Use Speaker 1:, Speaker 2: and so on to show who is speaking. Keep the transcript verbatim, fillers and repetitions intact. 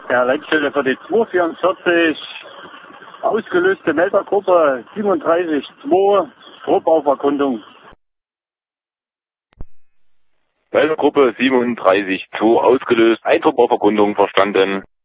Speaker 1: Ja, Leitstelle für die zweihundertvierundvierzig, ausgelöste Meldergruppe siebenunddreißig zwei, Strohbauverkundung.
Speaker 2: Meldergruppe siebenunddreißig zwei ausgelöst, Einfuhrbauverkundung verstanden.